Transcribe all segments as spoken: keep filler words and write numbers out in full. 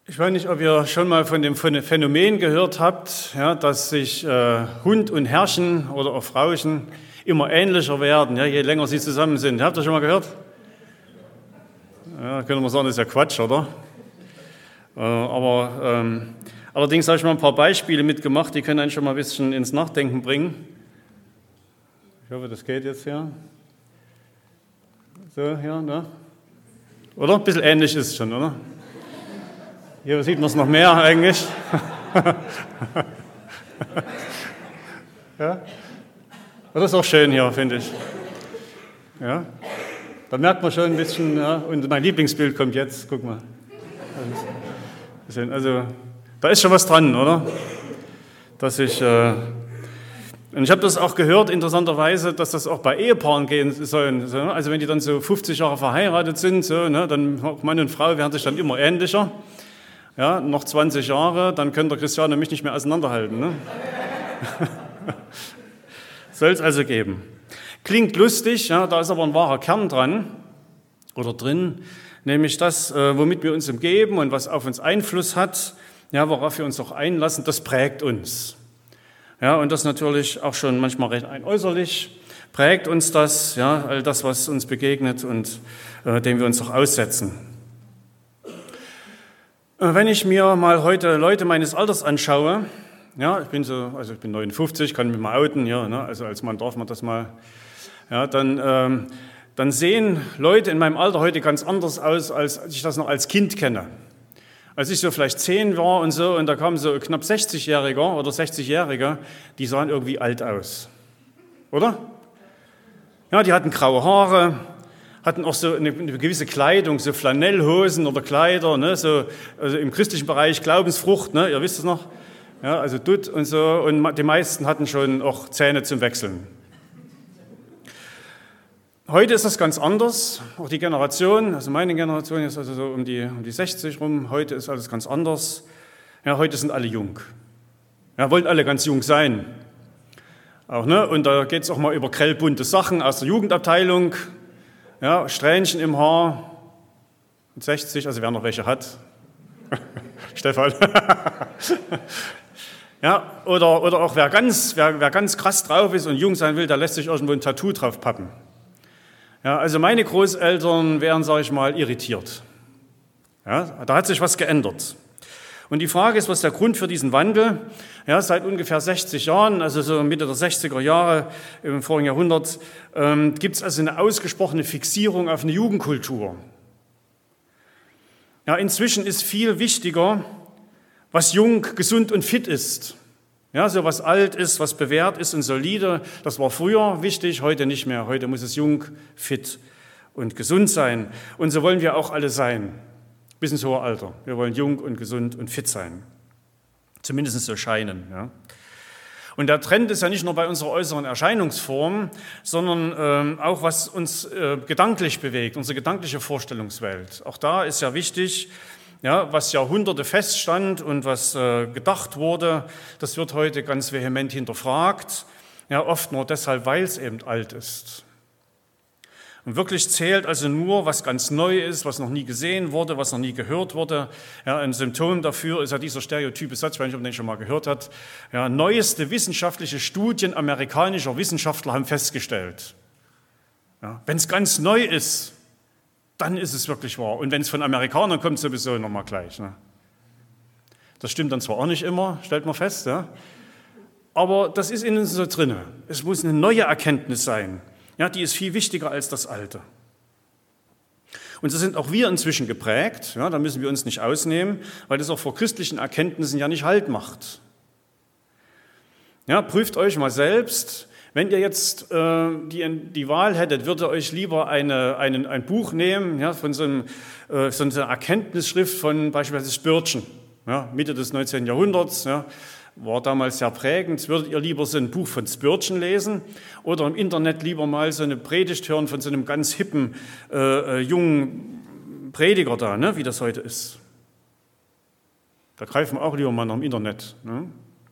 Ich weiß nicht, ob ihr schon mal von dem Phänomen gehört habt, ja, dass sich äh, Hund und Herrchen oder auch Frauchen immer ähnlicher werden, ja, je länger sie zusammen sind. Habt ihr schon mal gehört? Ja, können wir sagen, das ist ja Quatsch, oder? Äh, aber ähm, allerdings habe ich mal ein paar Beispiele mitgemacht, die können einen schon mal ein bisschen ins Nachdenken bringen. Ich hoffe, das geht jetzt hier. So, ja, ne? Oder? Ein bisschen ähnlich ist es schon, oder? Hier sieht man es noch mehr eigentlich. Ja? Das ist auch schön hier, finde ich. Ja? Da merkt man schon ein bisschen, ja? Und mein Lieblingsbild kommt jetzt, guck mal. Also, da ist schon was dran, oder? Dass ich, äh und ich habe das auch gehört, interessanterweise, dass das auch bei Ehepaaren gehen soll. Also wenn die dann so fünfzig Jahre verheiratet sind, so, ne, dann Mann und Frau werden sich dann immer ähnlicher. Ja, noch zwanzig Jahre, dann können der Christian und mich nicht mehr auseinanderhalten. Ne? Soll es also geben. Klingt lustig, ja, da ist aber ein wahrer Kern dran oder drin, nämlich das, womit wir uns umgeben und was auf uns Einfluss hat, ja, worauf wir uns auch einlassen, das prägt uns. Ja, und das natürlich auch schon manchmal recht äußerlich prägt uns das, ja, all das, was uns begegnet und äh, dem wir uns auch aussetzen. Wenn ich mir mal heute Leute meines Alters anschaue, ja, ich bin so, also ich bin neunundfünfzig, kann mich mal outen, ja, ne, also als Mann darf man das mal, ja, dann, ähm, dann sehen Leute in meinem Alter heute ganz anders aus, als ich das noch als Kind kenne. Als ich so vielleicht zehn war und so, und da kamen so knapp sechzigjähriger oder sechzigjährige, die sahen irgendwie alt aus, oder? Ja, die hatten graue Haare, hatten auch so eine, eine gewisse Kleidung, so Flanellhosen oder Kleider, ne, so, also im christlichen Bereich Glaubensfrucht, ne, ihr wisst es noch, ja, also Dutt und so, und die meisten hatten schon auch Zähne zum Wechseln. Heute ist das ganz anders, auch die Generation, also meine Generation ist also so um die, um die sechzig rum, heute ist alles ganz anders. Ja, heute sind alle jung, ja, wollen alle ganz jung sein. Auch, ne? Und da geht es auch mal über grellbunte Sachen aus der Jugendabteilung, ja, Strähnchen im Haar, sechzig, also wer noch welche hat, Stefan. Ja, oder, oder auch wer ganz, wer, wer ganz krass drauf ist und jung sein will, der lässt sich irgendwo ein Tattoo drauf pappen. Ja, also meine Großeltern wären, sage ich mal, irritiert. Ja, da hat sich was geändert. Und die Frage ist, was ist der Grund für diesen Wandel? Ja, seit ungefähr sechzig Jahren, also so Mitte der sechziger Jahre im vorigen Jahrhundert, ähm, gibt es also eine ausgesprochene Fixierung auf eine Jugendkultur. Ja, inzwischen ist viel wichtiger, was jung, gesund und fit ist. Ja, so was alt ist, was bewährt ist und solide, das war früher wichtig, heute nicht mehr. Heute muss es jung, fit und gesund sein. Und so wollen wir auch alle sein, bis ins hohe Alter. Wir wollen jung und gesund und fit sein. Zumindest so scheinen. Ja. Und der Trend ist ja nicht nur bei unserer äußeren Erscheinungsform, sondern ähm, auch, was uns äh, gedanklich bewegt, unsere gedankliche Vorstellungswelt. Auch da ist ja wichtig, ja, was Jahrhunderte feststand und was äh, gedacht wurde, das wird heute ganz vehement hinterfragt, ja, oft nur deshalb, weil es eben alt ist. Und wirklich zählt also nur, was ganz neu ist, was noch nie gesehen wurde, was noch nie gehört wurde. Ja, ein Symptom dafür ist ja dieser stereotype Satz, ich weiß nicht, ob man den schon mal gehört hat. Ja, neueste wissenschaftliche Studien amerikanischer Wissenschaftler haben festgestellt, ja, wenn es ganz neu ist, dann ist es wirklich wahr. Und wenn es von Amerikanern kommt, sowieso nochmal gleich. Ne? Das stimmt dann zwar auch nicht immer, stellt man fest, ja? Aber das ist in uns so drin. Es muss eine neue Erkenntnis sein. Ja, die ist viel wichtiger als das Alte. Und so sind auch wir inzwischen geprägt, ja, da müssen wir uns nicht ausnehmen, weil das auch vor christlichen Erkenntnissen ja nicht Halt macht. Ja, prüft euch mal selbst. Wenn ihr jetzt äh, die, die Wahl hättet, würdet ihr euch lieber eine, einen, ein Buch nehmen, ja, von so, einem, äh, so einer Erkenntnisschrift von beispielsweise Spurgeon, ja, Mitte des neunzehnten Jahrhunderts, ja, war damals sehr prägend. Würdet ihr lieber so ein Buch von Spurgeon lesen oder im Internet lieber mal so eine Predigt hören von so einem ganz hippen, äh, jungen Prediger da, ne, wie das heute ist? Da greifen wir auch lieber mal nach dem Internet. Ne?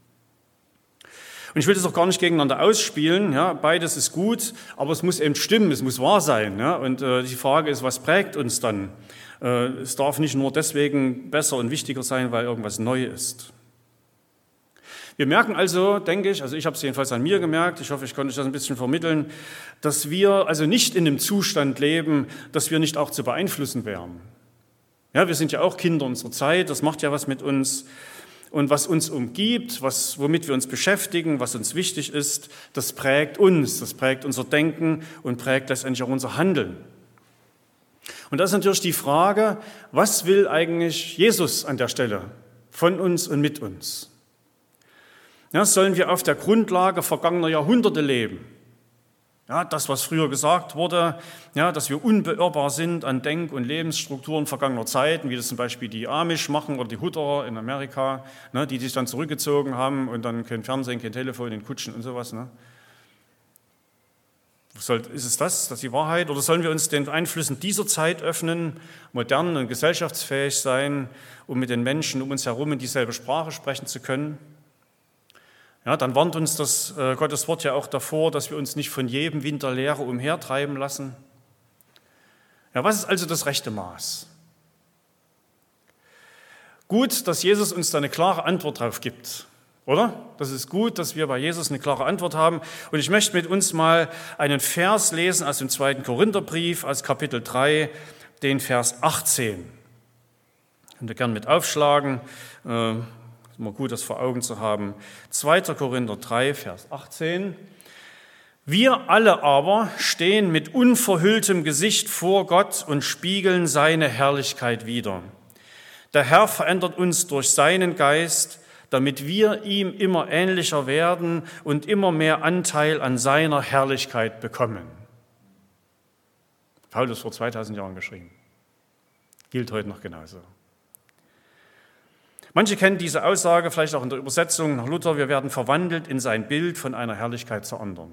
Und ich will das auch gar nicht gegeneinander ausspielen, ja, beides ist gut, aber es muss eben stimmen, es muss wahr sein. Ja, und äh, die Frage ist, was prägt uns dann? Es darf nicht nur deswegen besser und wichtiger sein, weil irgendwas neu ist. Wir merken also, denke ich, also ich habe es jedenfalls an mir gemerkt, ich hoffe, ich konnte euch das ein bisschen vermitteln, dass wir also nicht in dem Zustand leben, dass wir nicht auch zu beeinflussen wären. Ja, wir sind ja auch Kinder unserer Zeit, das macht ja was mit uns. Und was uns umgibt, was, womit wir uns beschäftigen, was uns wichtig ist, das prägt uns, das prägt unser Denken und prägt letztendlich auch unser Handeln. Und das ist natürlich die Frage, was will eigentlich Jesus an der Stelle von uns und mit uns? Ja, sollen wir auf der Grundlage vergangener Jahrhunderte leben? Ja, das, was früher gesagt wurde, ja, dass wir unbeirrbar sind an Denk- und Lebensstrukturen vergangener Zeiten, wie das zum Beispiel die Amish machen oder die Hutterer in Amerika, ne, die sich dann zurückgezogen haben und dann kein Fernsehen, kein Telefon in Kutschen und sowas. Ne. Soll, ist es das, das ist die Wahrheit? Oder sollen wir uns den Einflüssen dieser Zeit öffnen, modern und gesellschaftsfähig sein, um mit den Menschen um uns herum in dieselbe Sprache sprechen zu können? Ja, dann warnt uns das äh, Gottes Wort ja auch davor, dass wir uns nicht von jedem Wind der Lehre umhertreiben lassen. Ja, was ist also das rechte Maß? Gut, dass Jesus uns da eine klare Antwort drauf gibt, oder? Das ist gut, dass wir bei Jesus eine klare Antwort haben. Und ich möchte mit uns mal einen Vers lesen aus dem zweiten Korintherbrief, aus Kapitel drei, den Vers achtzehn. Könnt ihr gerne mit aufschlagen. Äh, Ist immer gut, das vor Augen zu haben. zweiter Korinther drei, Vers achtzehn. Wir alle aber stehen mit unverhülltem Gesicht vor Gott und spiegeln seine Herrlichkeit wider. Der Herr verändert uns durch seinen Geist, damit wir ihm immer ähnlicher werden und immer mehr Anteil an seiner Herrlichkeit bekommen. Paulus vor zweitausend Jahren geschrieben. Gilt heute noch genauso. Manche kennen diese Aussage, vielleicht auch in der Übersetzung nach Luther, wir werden verwandelt in sein Bild von einer Herrlichkeit zur anderen.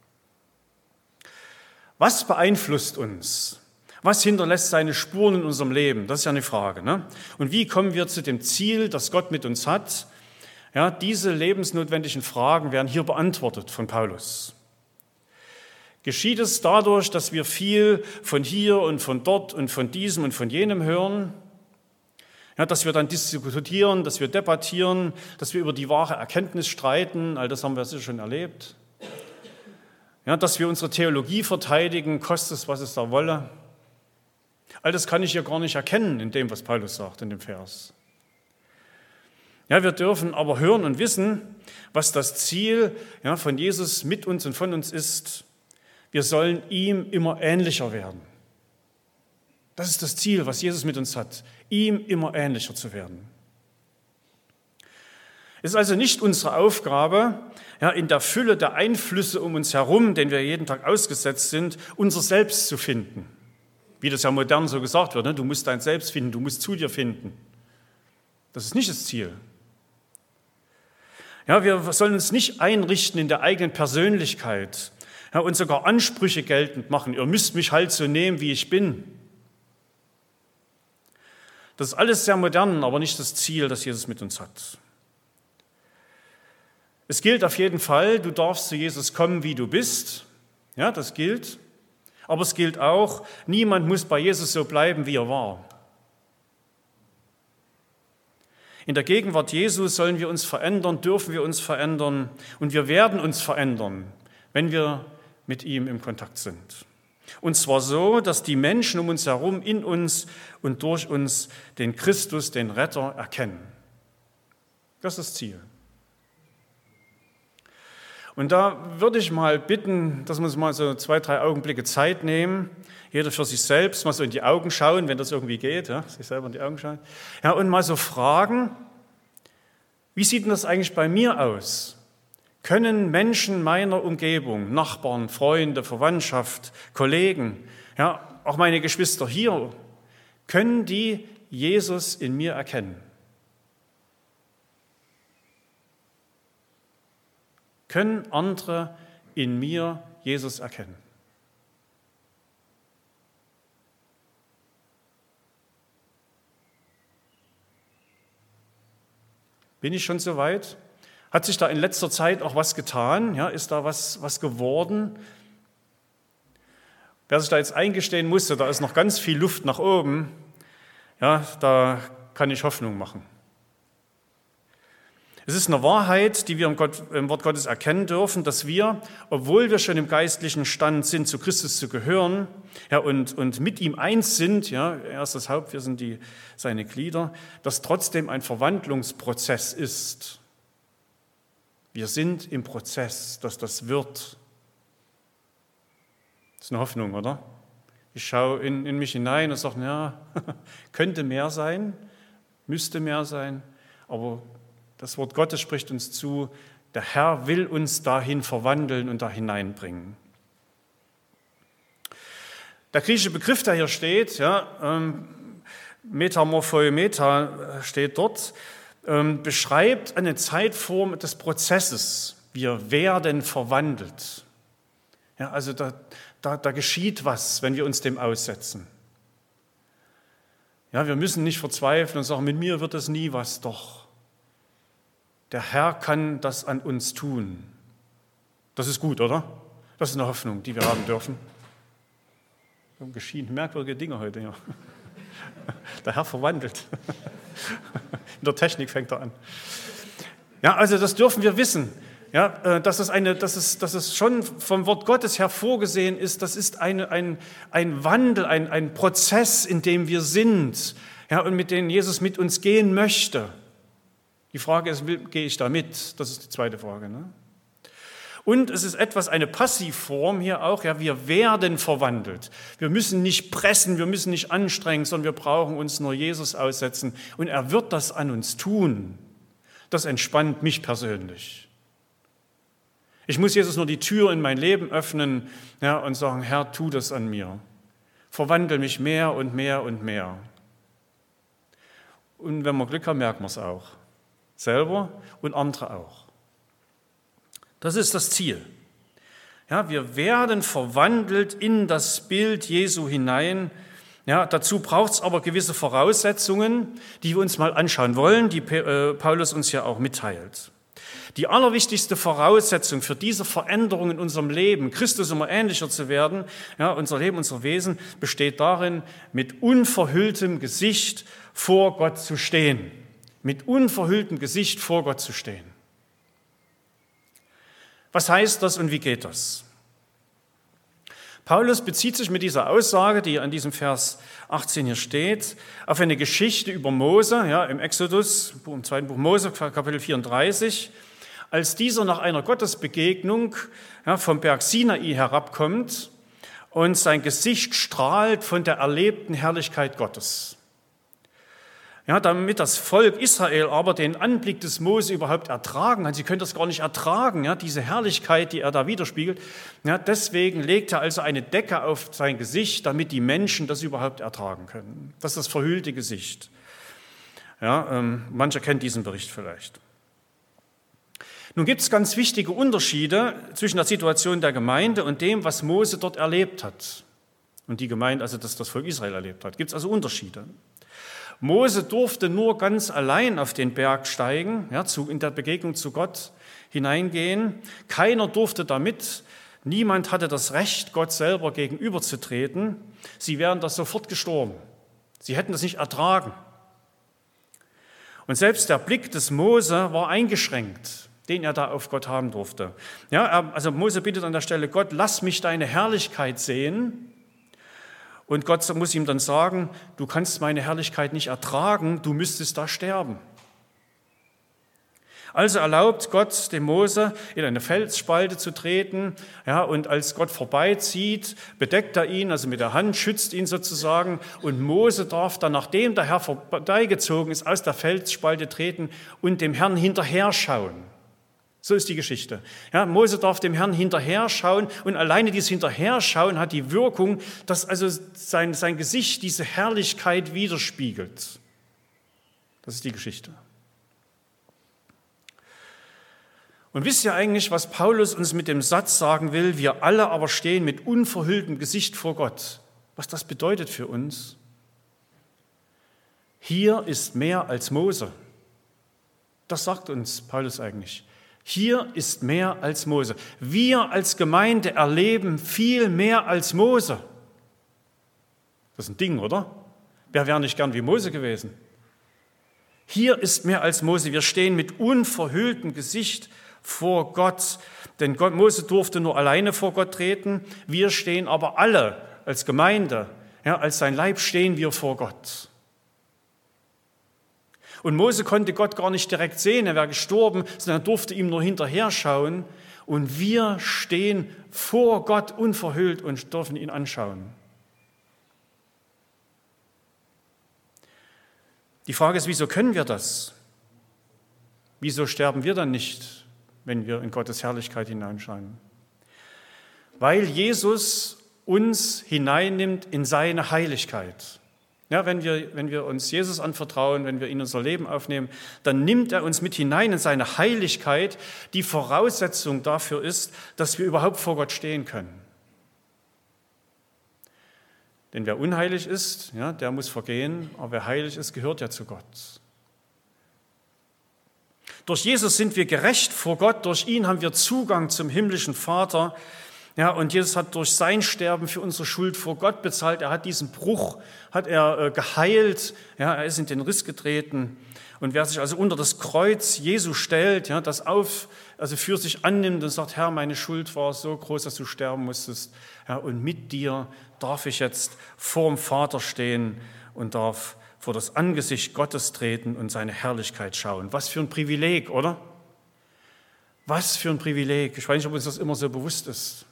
Was beeinflusst uns? Was hinterlässt seine Spuren in unserem Leben? Das ist ja eine Frage. Ne? Und wie kommen wir zu dem Ziel, das Gott mit uns hat? Ja, diese lebensnotwendigen Fragen werden hier beantwortet von Paulus. Geschieht es dadurch, dass wir viel von hier und von dort und von diesem und von jenem hören? Ja, dass wir dann diskutieren, dass wir debattieren, dass wir über die wahre Erkenntnis streiten, all das haben wir sicher schon erlebt. Ja, dass wir unsere Theologie verteidigen, kostet es, was es da wolle. All das kann ich hier gar nicht erkennen in dem, was Paulus sagt in dem Vers. Ja, wir dürfen aber hören und wissen, was das Ziel ja, von Jesus mit uns und von uns ist. Wir sollen ihm immer ähnlicher werden. Das ist das Ziel, was Jesus mit uns hat, ihm immer ähnlicher zu werden. Es ist also nicht unsere Aufgabe, ja, in der Fülle der Einflüsse um uns herum, denen wir jeden Tag ausgesetzt sind, unser Selbst zu finden. Wie das ja modern so gesagt wird, ne? Du musst dein Selbst finden, du musst zu dir finden. Das ist nicht das Ziel. Ja, wir sollen uns nicht einrichten in der eigenen Persönlichkeit, ja, und sogar Ansprüche geltend machen. Ihr müsst mich halt so nehmen, wie ich bin. Das ist alles sehr modern, aber nicht das Ziel, das Jesus mit uns hat. Es gilt auf jeden Fall, du darfst zu Jesus kommen, wie du bist. Ja, das gilt. Aber es gilt auch, niemand muss bei Jesus so bleiben, wie er war. In der Gegenwart Jesu sollen wir uns verändern, dürfen wir uns verändern und wir werden uns verändern, wenn wir mit ihm im Kontakt sind. Und zwar so, dass die Menschen um uns herum, in uns und durch uns den Christus, den Retter, erkennen. Das ist das Ziel. Und da würde ich mal bitten, dass wir uns mal so zwei, drei Augenblicke Zeit nehmen, jeder für sich selbst, mal so in die Augen schauen, wenn das irgendwie geht, ja, sich selber in die Augen schauen, ja, und mal so fragen, wie sieht denn das eigentlich bei mir aus? Können Menschen meiner Umgebung, Nachbarn, Freunde, Verwandtschaft, Kollegen, ja, auch meine Geschwister hier, können die Jesus in mir erkennen? Können andere in mir Jesus erkennen? Bin ich schon so weit? Hat sich da in letzter Zeit auch was getan? Ja, ist da was, was geworden? Wer sich da jetzt eingestehen musste, da ist noch ganz viel Luft nach oben, Ja, da kann ich Hoffnung machen. Es ist eine Wahrheit, die wir im, Gott, im Wort Gottes erkennen dürfen, dass wir, obwohl wir schon im geistlichen Stand sind, zu Christus zu gehören, ja, und, und mit ihm eins sind, ja, er ist das Haupt, wir sind die, seine Glieder, dass trotzdem ein Verwandlungsprozess ist. Wir sind im Prozess, dass das wird. Das ist eine Hoffnung, oder? Ich schaue in, in mich hinein und sage, ja, könnte mehr sein, müsste mehr sein, aber das Wort Gottes spricht uns zu, der Herr will uns dahin verwandeln und da hineinbringen. Der griechische Begriff, der hier steht, ja, ähm, Metamorphoemeta steht dort, ähm, beschreibt eine Zeitform des Prozesses. Wir werden verwandelt. Ja, also da, da, da geschieht was, wenn wir uns dem aussetzen. Ja, wir müssen nicht verzweifeln und sagen, mit mir wird es nie was, doch. Der Herr kann das an uns tun. Das ist gut, oder? Das ist eine Hoffnung, die wir haben dürfen. Da geschehen merkwürdige Dinge heute, ja. Der Herr verwandelt. In der Technik fängt er an. Ja, also das dürfen wir wissen. Ja, dass es, eine, dass es, dass es schon vom Wort Gottes her vorgesehen ist, das ist eine, ein, ein Wandel, ein, ein Prozess, in dem wir sind, ja, und mit dem Jesus mit uns gehen möchte. Die Frage ist, gehe ich da mit? Das ist die zweite Frage. Ne? Und es ist etwas, eine Passivform hier auch, ja, wir werden verwandelt. Wir müssen nicht pressen, wir müssen nicht anstrengen, sondern wir brauchen uns nur Jesus aussetzen und er wird das an uns tun. Das entspannt mich persönlich. Ich muss Jesus nur die Tür in mein Leben öffnen, ja, und sagen, Herr, tu das an mir. Verwandle mich mehr und mehr und mehr. Und wenn wir Glück haben, merken wir es auch. Selber und andere auch. Das ist das Ziel. Ja, wir werden verwandelt in das Bild Jesu hinein. Ja, dazu braucht es aber gewisse Voraussetzungen, die wir uns mal anschauen wollen, die Paulus uns ja auch mitteilt. Die allerwichtigste Voraussetzung für diese Veränderung in unserem Leben, Christus immer ähnlicher zu werden, ja, unser Leben, unser Wesen, besteht darin, mit unverhülltem Gesicht vor Gott zu stehen. Mit unverhülltem Gesicht vor Gott zu stehen. Was heißt das und wie geht das? Paulus bezieht sich mit dieser Aussage, die an diesem Vers achtzehn hier steht, auf eine Geschichte über Mose, ja, im Exodus, im zweiten Buch Mose, Kapitel vierunddreißig, als dieser nach einer Gottesbegegnung, ja, vom Berg Sinai herabkommt und sein Gesicht strahlt von der erlebten Herrlichkeit Gottes. Ja, damit das Volk Israel aber den Anblick des Mose überhaupt ertragen kann, sie können das gar nicht ertragen, ja, diese Herrlichkeit, die er da widerspiegelt. Ja, deswegen legt er also eine Decke auf sein Gesicht, damit die Menschen das überhaupt ertragen können. Das ist das verhüllte Gesicht. Ja, ähm, mancher kennt diesen Bericht vielleicht. Nun gibt es ganz wichtige Unterschiede zwischen der Situation der Gemeinde und dem, was Mose dort erlebt hat. Und die Gemeinde, also das das Volk Israel erlebt hat. Gibt es also Unterschiede. Mose durfte nur ganz allein auf den Berg steigen, ja, zu, in der Begegnung zu Gott hineingehen. Keiner durfte damit. Niemand hatte das Recht, Gott selber gegenüberzutreten. Sie wären das sofort gestorben. Sie hätten das nicht ertragen. Und selbst der Blick des Mose war eingeschränkt, den er da auf Gott haben durfte. Ja, also Mose bittet an der Stelle, Gott, lass mich deine Herrlichkeit sehen. Und Gott muss ihm dann sagen, du kannst meine Herrlichkeit nicht ertragen, du müsstest da sterben. Also erlaubt Gott dem Mose, in eine Felsspalte zu treten, ja, und als Gott vorbeizieht, bedeckt er ihn, also mit der Hand, schützt ihn sozusagen, und Mose darf dann, nachdem der Herr vorbeigezogen ist, aus der Felsspalte treten und dem Herrn hinterher schauen. So ist die Geschichte. Ja, Mose darf dem Herrn hinterher schauen und alleine dieses Hinterherschauen hat die Wirkung, dass also sein, sein Gesicht diese Herrlichkeit widerspiegelt. Das ist die Geschichte. Und wisst ihr eigentlich, was Paulus uns mit dem Satz sagen will, wir alle aber stehen mit unverhülltem Gesicht vor Gott? Was das bedeutet für uns? Hier ist mehr als Mose. Das sagt uns Paulus eigentlich. Hier ist mehr als Mose. Wir als Gemeinde erleben viel mehr als Mose. Das ist ein Ding, oder? Wer wäre nicht gern wie Mose gewesen? Hier ist mehr als Mose. Wir stehen mit unverhülltem Gesicht vor Gott. Denn Gott, Mose durfte nur alleine vor Gott treten. Wir stehen aber alle als Gemeinde, ja, als sein Leib stehen wir vor Gott. Und Mose konnte Gott gar nicht direkt sehen, er wäre gestorben, sondern er durfte ihm nur hinterher schauen. Und wir stehen vor Gott unverhüllt und dürfen ihn anschauen. Die Frage ist, wieso können wir das? Wieso sterben wir dann nicht, wenn wir in Gottes Herrlichkeit hineinschauen? Weil Jesus uns hineinnimmt in seine Heiligkeit. Ja, wenn wir, wenn wir uns Jesus anvertrauen, wenn wir ihn in unser Leben aufnehmen, dann nimmt er uns mit hinein in seine Heiligkeit, die Voraussetzung dafür ist, dass wir überhaupt vor Gott stehen können. Denn wer unheilig ist, ja, der muss vergehen, aber wer heilig ist, gehört ja zu Gott. Durch Jesus sind wir gerecht vor Gott, durch ihn haben wir Zugang zum himmlischen Vater. Ja, und Jesus hat durch sein Sterben für unsere Schuld vor Gott bezahlt. Er hat diesen Bruch, hat er äh, geheilt. Ja, er ist in den Riss getreten. Und wer sich also unter das Kreuz Jesu stellt, ja, das auf, also für sich annimmt und sagt, Herr, meine Schuld war so groß, dass du sterben musstest. Ja, und mit dir darf ich jetzt vor dem Vater stehen und darf vor das Angesicht Gottes treten und seine Herrlichkeit schauen. Was für ein Privileg, oder? Was für ein Privileg. Ich weiß nicht, ob uns das immer so bewusst ist.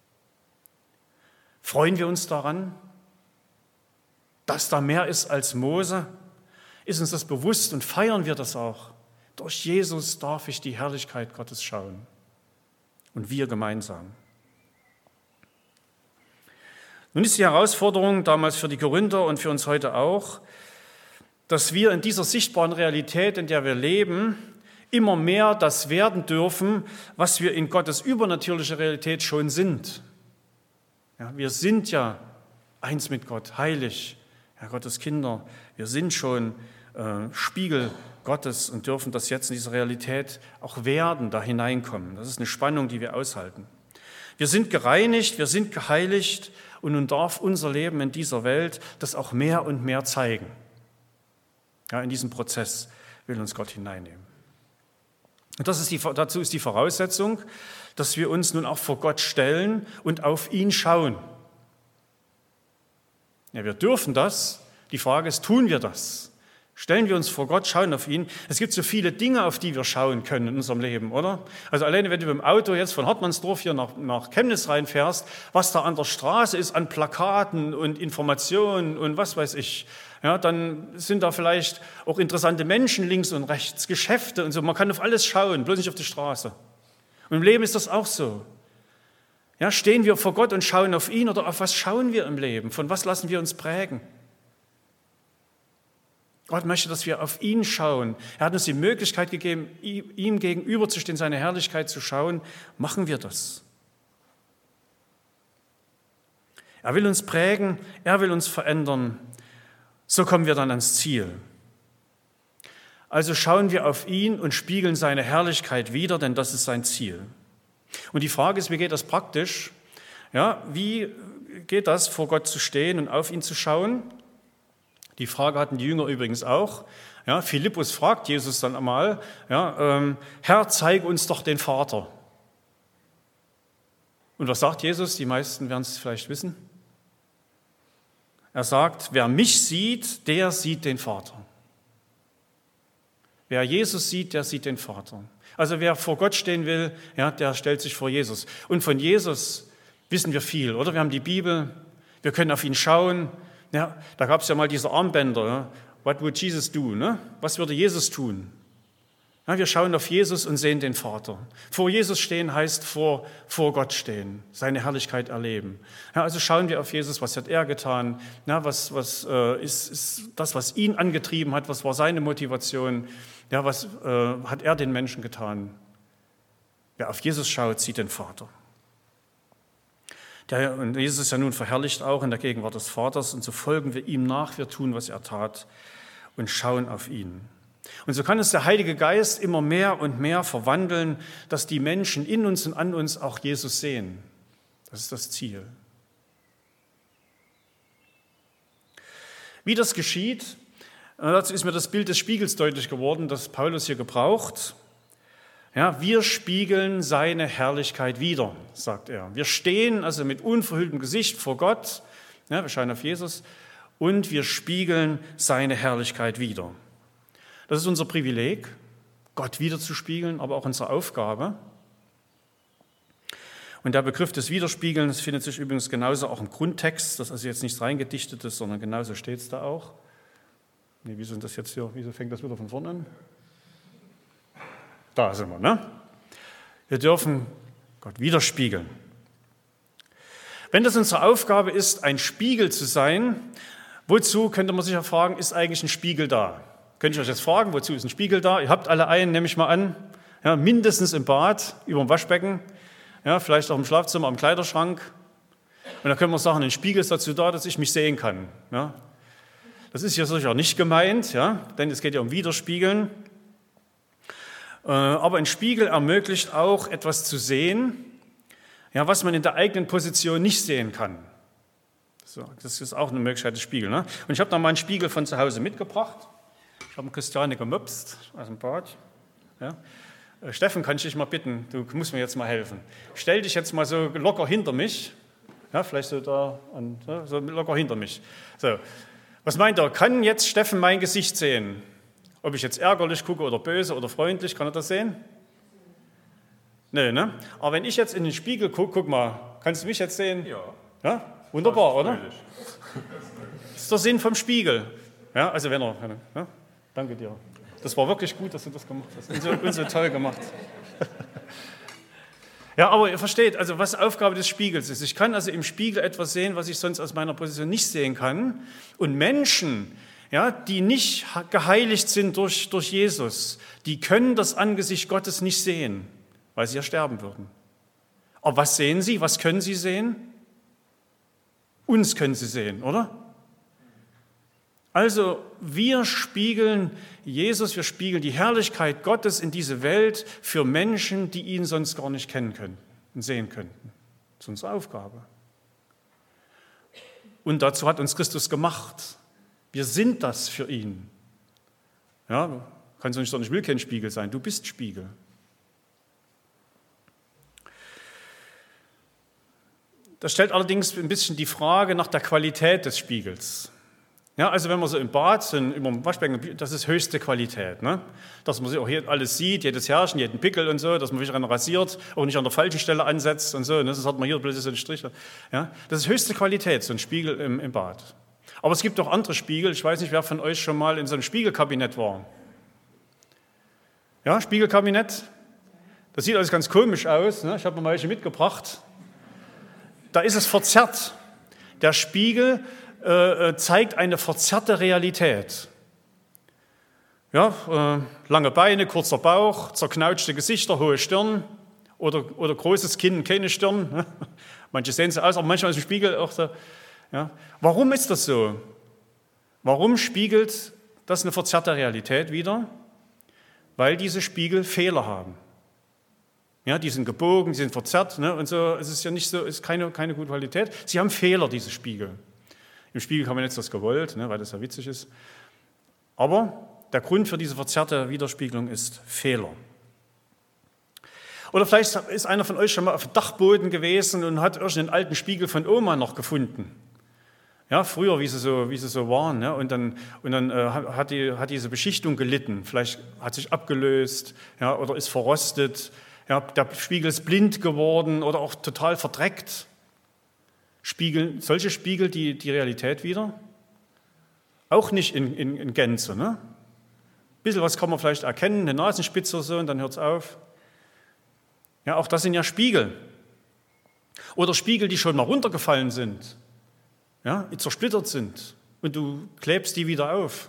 Freuen wir uns daran, dass da mehr ist als Mose? Ist uns das bewusst und feiern wir das auch? Durch Jesus darf ich die Herrlichkeit Gottes schauen. Und wir gemeinsam. Nun ist die Herausforderung damals für die Korinther und für uns heute auch, dass wir in dieser sichtbaren Realität, in der wir leben, immer mehr das werden dürfen, was wir in Gottes übernatürlicher Realität schon sind. Ja, wir sind ja eins mit Gott, heilig, ja, Gottes Kinder. Wir sind schon äh, Spiegel Gottes und dürfen das jetzt in dieser Realität auch werden, da hineinkommen. Das ist eine Spannung, die wir aushalten. Wir sind gereinigt, wir sind geheiligt und nun darf unser Leben in dieser Welt das auch mehr und mehr zeigen. Ja, in diesem Prozess will uns Gott hineinnehmen. Und das ist die, dazu ist die Voraussetzung, dass wir uns nun auch vor Gott stellen und auf ihn schauen. Ja, wir dürfen das. Die Frage ist, tun wir das? Stellen wir uns vor Gott, schauen auf ihn. Es gibt so viele Dinge, auf die wir schauen können in unserem Leben, oder? Also alleine, wenn du mit dem Auto jetzt von Hartmannsdorf hier nach, nach Chemnitz reinfährst, was da an der Straße ist an Plakaten und Informationen und was weiß ich, ja, dann sind da vielleicht auch interessante Menschen links und rechts, Geschäfte und so. Man kann auf alles schauen, bloß nicht auf die Straße. Und im Leben ist das auch so. Ja, stehen wir vor Gott und schauen auf ihn oder auf was schauen wir im Leben? Von was lassen wir uns prägen? Gott möchte, dass wir auf ihn schauen. Er hat uns die Möglichkeit gegeben, ihm gegenüberzustehen, seine Herrlichkeit zu schauen. Machen wir das. Er will uns prägen, er will uns verändern. So kommen wir dann ans Ziel. Also schauen wir auf ihn und spiegeln seine Herrlichkeit wider, denn das ist sein Ziel. Und die Frage ist, wie geht das praktisch? Ja, wie geht das, vor Gott zu stehen und auf ihn zu schauen? Die Frage hatten die Jünger übrigens auch. Ja, Philippus fragt Jesus dann einmal, ja, ähm, Herr, zeig uns doch den Vater. Und was sagt Jesus? Die meisten werden es vielleicht wissen. Er sagt, wer mich sieht, der sieht den Vater. Wer Jesus sieht, der sieht den Vater. Also wer vor Gott stehen will, ja, der stellt sich vor Jesus. Und von Jesus wissen wir viel, oder? Wir haben die Bibel, wir können auf ihn schauen. Ja, da gab es ja mal diese Armbänder. Ja. What would Jesus do? Ne? Was würde Jesus tun? Ja, wir schauen auf Jesus und sehen den Vater. Vor Jesus stehen heißt vor, vor Gott stehen, seine Herrlichkeit erleben. Ja, also schauen wir auf Jesus, was hat er getan? Ja, was was äh, ist, ist das, was ihn angetrieben hat? Was war seine Motivation? Ja, was äh, hat er den Menschen getan? Wer auf Jesus schaut, sieht den Vater. Der, und Jesus ist ja nun verherrlicht auch in der Gegenwart des Vaters und so folgen wir ihm nach, wir tun, was er tat und schauen auf ihn. Und so kann es der Heilige Geist immer mehr und mehr verwandeln, dass die Menschen in uns und an uns auch Jesus sehen. Das ist das Ziel. Wie das geschieht, dazu ist mir das Bild des Spiegels deutlich geworden, das Paulus hier gebraucht. Ja, wir spiegeln seine Herrlichkeit wider, sagt er. Wir stehen also mit unverhülltem Gesicht vor Gott, ja, wir schauen auf Jesus, und wir spiegeln seine Herrlichkeit wider. Das ist unser Privileg, Gott wiederzuspiegeln, aber auch unsere Aufgabe. Und der Begriff des Widerspiegelns findet sich übrigens genauso auch im Grundtext, das ist also jetzt nichts reingedichtetes, sondern genauso steht es da auch. Nee, wieso sind das jetzt hier, wieso fängt das wieder von vorne an? Da sind wir, ne? Wir dürfen Gott widerspiegeln. Wenn das unsere Aufgabe ist, ein Spiegel zu sein, wozu, könnte man sich ja fragen, ist eigentlich ein Spiegel da? Könnte ich euch jetzt fragen, wozu ist ein Spiegel da? Ihr habt alle einen, nehme ich mal an, ja, mindestens im Bad, über dem Waschbecken, ja, vielleicht auch im Schlafzimmer, am Kleiderschrank. Und da können wir sagen, ein Spiegel ist dazu da, dass ich mich sehen kann. Ja. Das ist ja sicher nicht gemeint, ja, denn es geht ja um Widerspiegeln. Aber ein Spiegel ermöglicht auch, etwas zu sehen, ja, was man in der eigenen Position nicht sehen kann. So, das ist auch eine Möglichkeit des Spiegels. Ne? Und ich habe noch mal einen Spiegel von zu Hause mitgebracht. Ich habe einen Christiane gemopst aus dem Bad. Ja. Steffen, kann ich dich mal bitten, du musst mir jetzt mal helfen. Stell dich jetzt mal so locker hinter mich. Ja, vielleicht so da, an, so locker hinter mich. So. Was meint er? Kann jetzt Steffen mein Gesicht sehen? Ob ich jetzt ärgerlich gucke oder böse oder freundlich, kann er das sehen? Nee, ne? Aber wenn ich jetzt in den Spiegel gucke, guck mal, kannst du mich jetzt sehen? Ja. Ja? Wunderbar, oder? Das ist der Sinn vom Spiegel. Ja, also wenn er, ja? Danke dir. Das war wirklich gut, dass du das gemacht hast. Und so, und so toll gemacht. Ja, aber ihr versteht, also was Aufgabe des Spiegels ist. Ich kann also im Spiegel etwas sehen, was ich sonst aus meiner Position nicht sehen kann. Und Menschen, ja, die nicht geheiligt sind durch, durch Jesus, die können das Angesicht Gottes nicht sehen, weil sie ja sterben würden. Aber was sehen sie? Was können sie sehen? Uns können sie sehen, oder? Also wir spiegeln Jesus, wir spiegeln die Herrlichkeit Gottes in diese Welt für Menschen, die ihn sonst gar nicht kennen könnten und sehen könnten. Das ist unsere Aufgabe. Und dazu hat uns Christus gemacht. Wir sind das für ihn. Ja, kannst du nicht sagen, ich will kein Spiegel sein, du bist Spiegel. Das stellt allerdings ein bisschen die Frage nach der Qualität des Spiegels. Ja, also wenn man so im Bad, so über dem Waschbecken, das ist höchste Qualität. Ne? Dass man sich auch hier alles sieht, jedes Härchen, jeden Pickel und so, dass man sich daran rasiert, auch nicht an der falschen Stelle ansetzt und so. Ne? Das hat man hier plötzlich so einen Strich. Ja? Das ist höchste Qualität, so ein Spiegel im, im Bad. Aber es gibt auch andere Spiegel. Ich weiß nicht, wer von euch schon mal in so einem Spiegelkabinett war. Ja, Spiegelkabinett. Das sieht alles ganz komisch aus. Ne? Ich habe mal welche mitgebracht. Da ist es verzerrt. Der Spiegel äh, zeigt eine verzerrte Realität. Ja, äh, lange Beine, kurzer Bauch, zerknautschte Gesichter, hohe Stirn oder, oder großes Kinn, keine Stirn. Manche sehen so aus, aber manchmal ist im Spiegel auch so. Ja. Warum ist das so? Warum spiegelt das eine verzerrte Realität wider? Weil diese Spiegel Fehler haben. Ja, die sind gebogen, die sind verzerrt, ne, und so. Es ist ja nicht so, es ist keine, keine gute Qualität. Sie haben Fehler, diese Spiegel. Im Spiegel kann man jetzt das gewollt, ne, weil das ja witzig ist. Aber der Grund für diese verzerrte Widerspiegelung ist Fehler. Oder vielleicht ist einer von euch schon mal auf dem Dachboden gewesen und hat irgendeinen alten Spiegel von Oma noch gefunden. Ja, früher, wie sie so, wie sie so waren. Ne? Und dann, und dann äh, hat, die, hat diese Beschichtung gelitten. Vielleicht hat sich abgelöst, ja, oder ist verrostet. Ja, der Spiegel ist blind geworden oder auch total verdreckt. Spiegeln, solche Spiegel die, die Realität wider? Auch nicht in, in, in Gänze. Ne? Ein bisschen was kann man vielleicht erkennen, eine Nasenspitze oder so, und dann hört es auf. Ja, auch das sind ja Spiegel. Oder Spiegel, die schon mal runtergefallen sind, ja, die zersplittert sind und du klebst die wieder auf.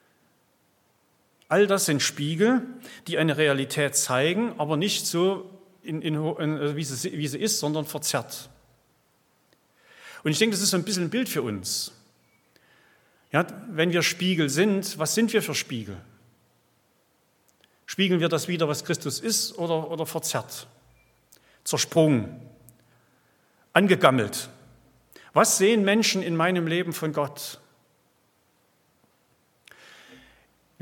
All das sind Spiegel, die eine Realität zeigen, aber nicht so, in, in, in, wie, sie, wie sie ist, sondern verzerrt. Und ich denke, das ist so ein bisschen ein Bild für uns. Ja, wenn wir Spiegel sind, was sind wir für Spiegel? Spiegeln wir das wieder, was Christus ist, oder, oder verzerrt, zersprungen, angegammelt? Was sehen Menschen in meinem Leben von Gott?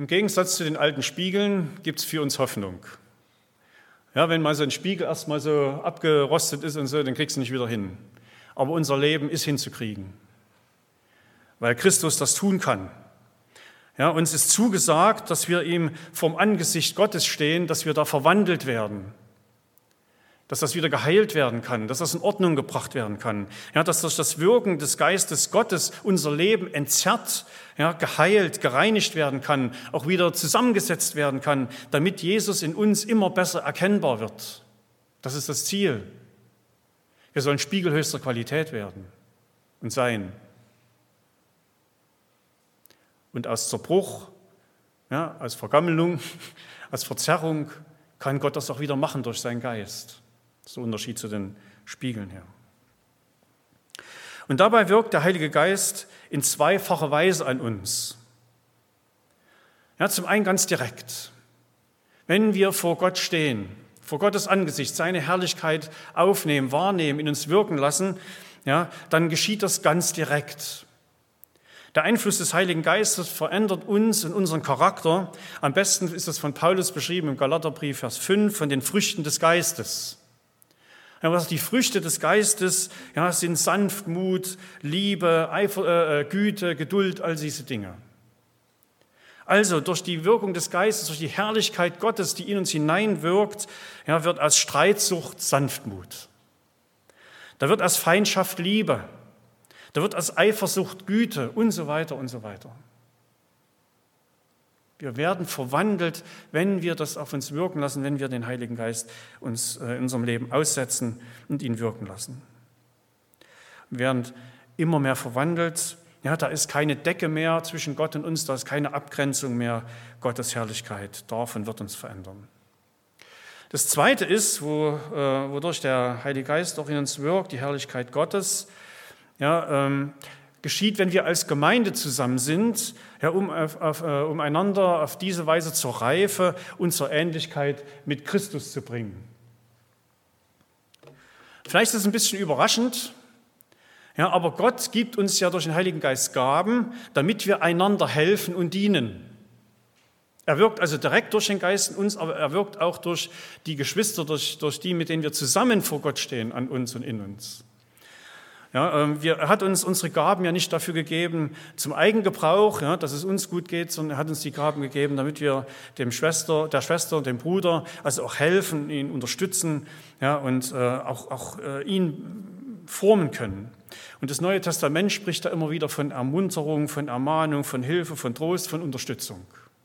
Im Gegensatz zu den alten Spiegeln gibt es für uns Hoffnung. Ja, wenn mal so ein Spiegel erstmal so abgerostet ist und so, dann kriegst du nicht wieder hin. Aber unser Leben ist hinzukriegen, weil Christus das tun kann. Ja, uns ist zugesagt, dass wir ihm vom Angesicht Gottes stehen, dass wir da verwandelt werden, dass das wieder geheilt werden kann, dass das in Ordnung gebracht werden kann, ja, dass durch das Wirken des Geistes Gottes unser Leben entzerrt, ja, geheilt, gereinigt werden kann, auch wieder zusammengesetzt werden kann, damit Jesus in uns immer besser erkennbar wird. Das ist das Ziel. Wir sollen Spiegel höchster Qualität werden und sein. Und aus Zerbruch, ja, aus Vergammelung, aus Verzerrung kann Gott das auch wieder machen durch seinen Geist. Das ist der Unterschied zu den Spiegeln her. Und dabei wirkt der Heilige Geist in zweifacher Weise an uns. Ja, zum einen ganz direkt. Wenn wir vor Gott stehen, vor Gottes Angesicht, seine Herrlichkeit aufnehmen, wahrnehmen, in uns wirken lassen, ja, dann geschieht das ganz direkt. Der Einfluss des Heiligen Geistes verändert uns und unseren Charakter. Am besten ist das von Paulus beschrieben im Galaterbrief, Vers fünf, von den Früchten des Geistes. Ja, was die Früchte des Geistes, ja, sind Sanftmut, Liebe, Eifer, äh, Güte, Geduld, all diese Dinge. Also durch die Wirkung des Geistes, durch die Herrlichkeit Gottes, die in uns hineinwirkt, ja, wird aus Streitsucht Sanftmut. Da wird aus Feindschaft Liebe. Da wird aus Eifersucht Güte und so weiter und so weiter. Wir werden verwandelt, wenn wir das auf uns wirken lassen, wenn wir den Heiligen Geist uns in unserem Leben aussetzen und ihn wirken lassen. Wir werden immer mehr verwandelt. Ja, da ist keine Decke mehr zwischen Gott und uns, da ist keine Abgrenzung mehr. Gottes Herrlichkeit darf und wird uns verändern. Das Zweite ist, wo, äh, wodurch der Heilige Geist auch in uns wirkt, die Herrlichkeit Gottes, ja, ähm, geschieht, wenn wir als Gemeinde zusammen sind, ja, um, auf, auf, uh, um einander auf diese Weise zur Reife und zur Ähnlichkeit mit Christus zu bringen. Vielleicht ist es ein bisschen überraschend, ja, aber Gott gibt uns ja durch den Heiligen Geist Gaben, damit wir einander helfen und dienen. Er wirkt also direkt durch den Geist in uns, aber er wirkt auch durch die Geschwister, durch, durch die, mit denen wir zusammen vor Gott stehen, an uns und in uns. Ja, wir, er hat uns unsere Gaben ja nicht dafür gegeben zum Eigengebrauch, ja, dass es uns gut geht, sondern er hat uns die Gaben gegeben, damit wir dem Schwester, der Schwester und dem Bruder also auch helfen, ihn unterstützen, ja, und äh, auch, auch äh, ihn formen können. Und das Neue Testament spricht da immer wieder von Ermunterung, von Ermahnung, von Hilfe, von Trost, von Unterstützung.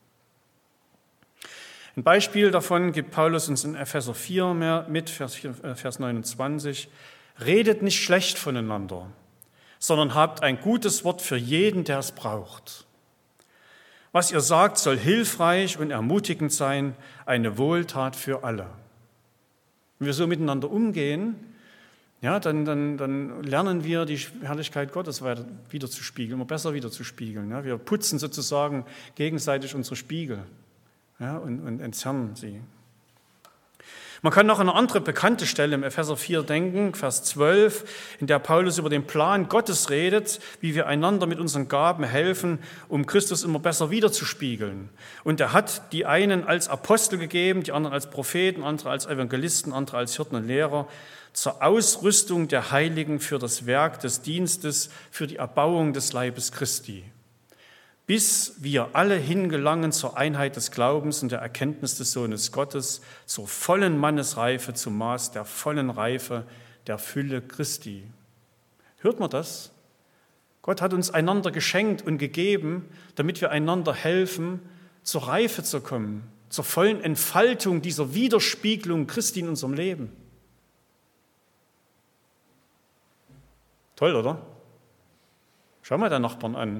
Ein Beispiel davon gibt Paulus uns in Epheser vier mit, Vers neunundzwanzig. Redet nicht schlecht voneinander, sondern habt ein gutes Wort für jeden, der es braucht. Was ihr sagt, soll hilfreich und ermutigend sein, eine Wohltat für alle. Wenn wir so miteinander umgehen, ja, dann, dann, dann lernen wir, die Herrlichkeit Gottes weiter wieder zu spiegeln, immer besser wieder zu spiegeln. Ja. Wir putzen sozusagen gegenseitig unsere Spiegel, ja, und, und entzerren sie. Man kann noch an eine andere bekannte Stelle im Epheser vier denken, Vers zwölf, in der Paulus über den Plan Gottes redet, wie wir einander mit unseren Gaben helfen, um Christus immer besser wiederzuspiegeln. Und er hat die einen als Apostel gegeben, die anderen als Propheten, andere als Evangelisten, andere als Hirten und Lehrer, zur Ausrüstung der Heiligen für das Werk des Dienstes, für die Erbauung des Leibes Christi, bis wir alle hingelangen zur Einheit des Glaubens und der Erkenntnis des Sohnes Gottes, zur vollen Mannesreife, zum Maß der vollen Reife, der Fülle Christi. Hört man das? Gott hat uns einander geschenkt und gegeben, damit wir einander helfen, zur Reife zu kommen, zur vollen Entfaltung dieser Widerspiegelung Christi in unserem Leben. Toll, oder? Schau mal deinen Nachbarn an.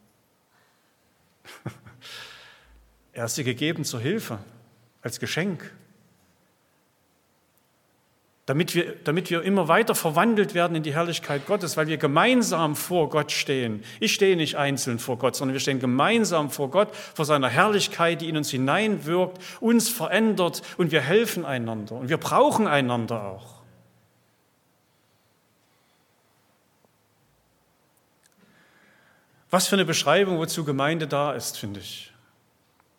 Er ist dir gegeben zur Hilfe, als Geschenk, damit wir, damit wir immer weiter verwandelt werden in die Herrlichkeit Gottes, weil wir gemeinsam vor Gott stehen. Ich stehe nicht einzeln vor Gott, sondern wir stehen gemeinsam vor Gott, vor seiner Herrlichkeit, die in uns hineinwirkt, uns verändert und wir helfen einander und wir brauchen einander auch. Was für eine Beschreibung, wozu Gemeinde da ist, finde ich.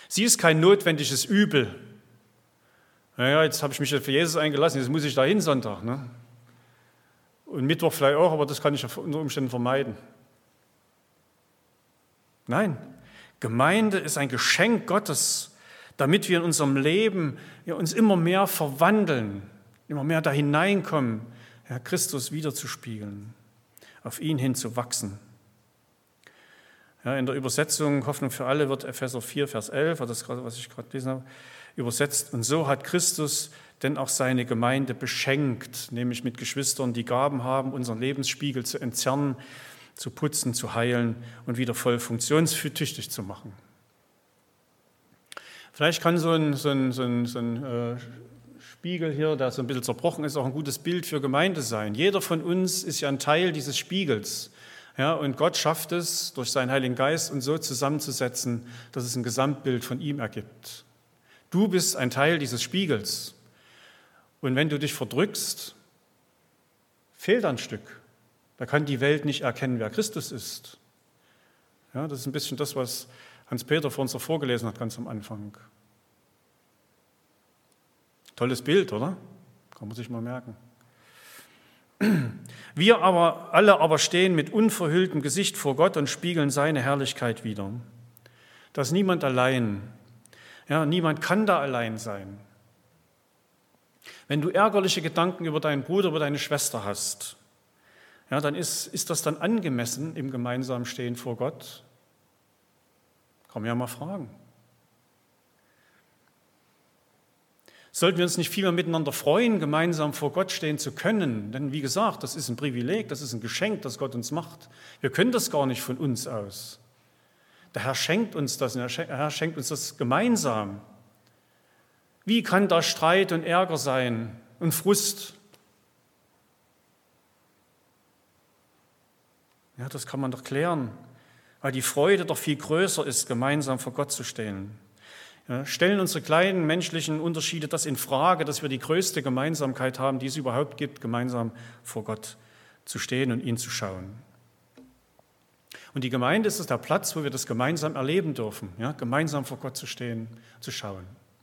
Sie ist kein notwendiges Übel. Naja, jetzt habe ich mich für Jesus eingelassen, jetzt muss ich da hin Sonntag. Ne? Und Mittwoch vielleicht auch, aber das kann ich unter Umständen vermeiden. Nein, Gemeinde ist ein Geschenk Gottes, damit wir in unserem Leben ja, uns immer mehr verwandeln, immer mehr da hineinkommen, ja, Christus wiederzuspiegeln, auf ihn hin zu wachsen. Ja, in der Übersetzung Hoffnung für alle wird Epheser vier, Vers elf, das was ich gerade gelesen habe, übersetzt. Und so hat Christus denn auch seine Gemeinde beschenkt, nämlich mit Geschwistern, die Gaben haben, unseren Lebensspiegel zu entzerren, zu putzen, zu heilen und wieder voll funktionstüchtig zu machen. Vielleicht kann so ein, so ein, so ein, so ein äh, Spiegel hier, der so ein bisschen zerbrochen ist, auch ein gutes Bild für Gemeinde sein. Jeder von uns ist ja ein Teil dieses Spiegels. Ja, und Gott schafft es, durch seinen Heiligen Geist uns so zusammenzusetzen, dass es ein Gesamtbild von ihm ergibt. Du bist ein Teil dieses Spiegels. Und wenn du dich verdrückst, fehlt ein Stück. Da kann die Welt nicht erkennen, wer Christus ist. Ja, das ist ein bisschen das, was Hans-Peter vor uns noch vorgelesen hat, ganz am Anfang. Tolles Bild, oder? Kann man sich mal merken. Wir aber, alle aber stehen mit unverhülltem Gesicht vor Gott und spiegeln seine Herrlichkeit wider. Da ist niemand allein. Ja, niemand kann da allein sein. Wenn du ärgerliche Gedanken über deinen Bruder, über deine Schwester hast, ja, dann ist, ist das dann angemessen im gemeinsamen Stehen vor Gott? Kann man ja mal fragen. Sollten wir uns nicht vielmehr miteinander freuen, gemeinsam vor Gott stehen zu können? Denn wie gesagt, das ist ein Privileg, das ist ein Geschenk, das Gott uns macht. Wir können das gar nicht von uns aus. Der Herr schenkt uns das, der Herr schenkt uns das gemeinsam. Wie kann da Streit und Ärger sein und Frust? Ja, das kann man doch klären, weil die Freude doch viel größer ist, gemeinsam vor Gott zu stehen. Ja, stellen unsere kleinen menschlichen Unterschiede das in Frage, dass wir die größte Gemeinsamkeit haben, die es überhaupt gibt, gemeinsam vor Gott zu stehen und ihn zu schauen. Und die Gemeinde ist der Platz, wo wir das gemeinsam erleben dürfen, ja, gemeinsam vor Gott zu stehen, zu schauen.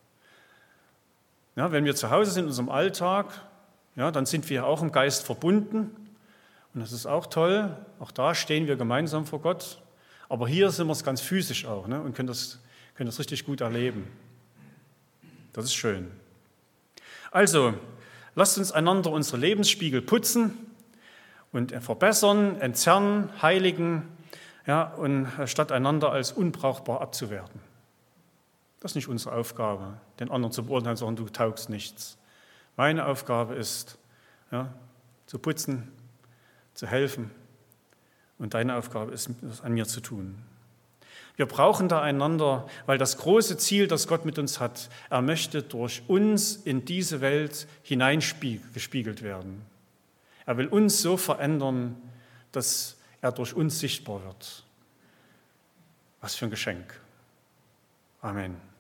Ja, wenn wir zu Hause sind in unserem Alltag, ja, dann sind wir auch im Geist verbunden. Und das ist auch toll, auch da stehen wir gemeinsam vor Gott. Aber hier sind wir es ganz physisch auch, ne, und können das, können das richtig gut erleben. Das ist schön. Also, lasst uns einander unsere Lebensspiegel putzen und verbessern, entzerren, heiligen, ja, und statt einander als unbrauchbar abzuwerten. Das ist nicht unsere Aufgabe, den anderen zu beurteilen, sondern du taugst nichts. Meine Aufgabe ist, ja, zu putzen, zu helfen, und deine Aufgabe ist, das an mir zu tun. Wir brauchen da einander, weil das große Ziel, das Gott mit uns hat, er möchte durch uns in diese Welt hineingespiegelt werden. Er will uns so verändern, dass er durch uns sichtbar wird. Was für ein Geschenk. Amen.